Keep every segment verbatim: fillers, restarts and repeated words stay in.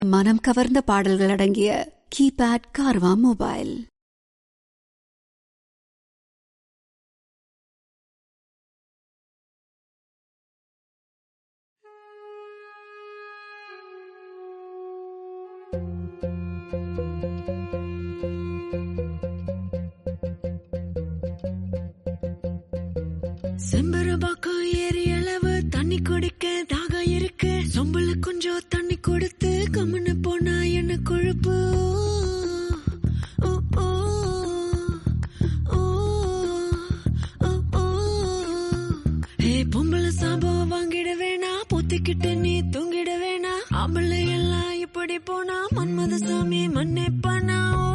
மனம் கவர்ந்த பாடல்கள் அடங்கிய கீபேட் கார்வா மொபைல். செம்பரபாக்கம் ஏறி அளவு தண்ணி குடிக்க தாக இருக்கு. சொம்புல கொஞ்சம் தண்ணி கொடுத்து கம்முன்னு போனா என்ன கொழுப்பு. பொம்பளை சாபம் வாங்கிட வேணா, பொத்திக்கிட்டு நீ தூங்கிட வேணா. ஆம்பளை எல்லாம் இப்படி போனா மன்மத சாமி மன்னிப்பானா.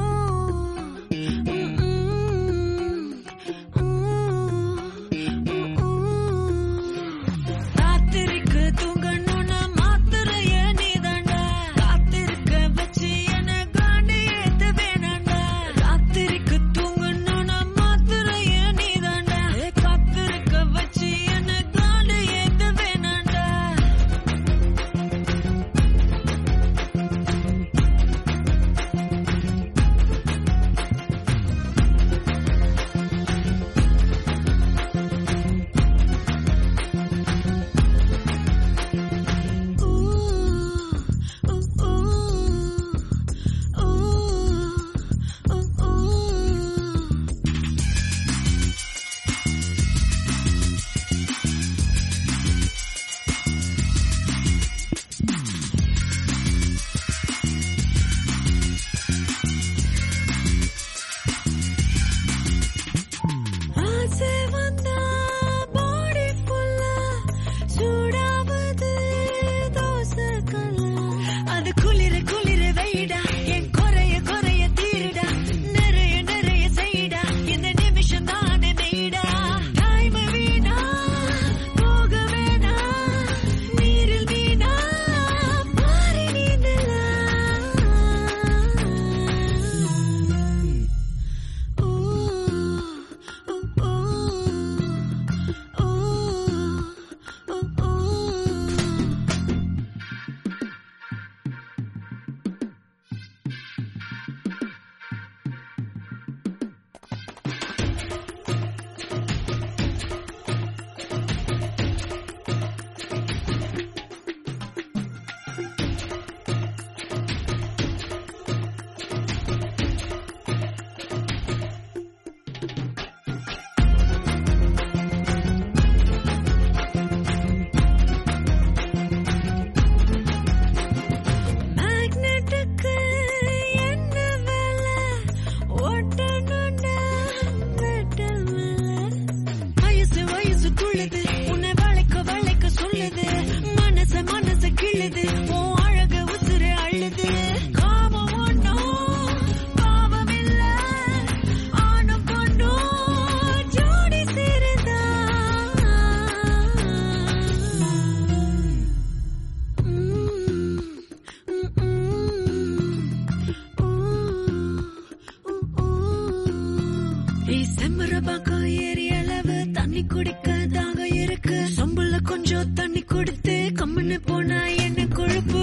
செம்பரபாக்கம் ஏறி அளவு தண்ணி குடிக்க தாக இருக்கு. சொம்புல கொஞ்சம் தண்ணி கொடுத்து கம்முன்னு போனா என்ன கொழுப்பு.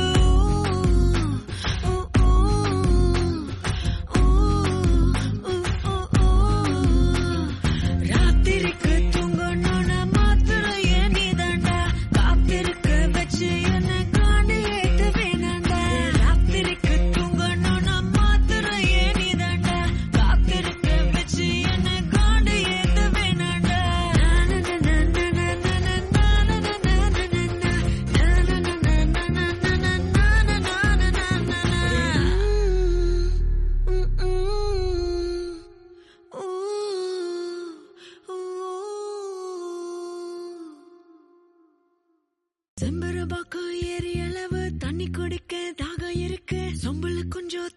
ராத்திரிக்கு தூங்கணும்னா மாத்திரைய நீ தாண்டா, காத்திருக்க வச்சு என்ன காண்டு ஏத்து வேணாண்டா. ராத்திரிக்கு தூங்கணும்னா மாத்திரைய நீ தாண்டா, காத்திருக்க வச்சு என்ன காண்டு ஏத்து வேணாண்டா. செம்பரபாக்கம் ஏறி அளவு தண்ணி குடிக்க தாக இருக்கு. சொம்புல கொஞ்சம்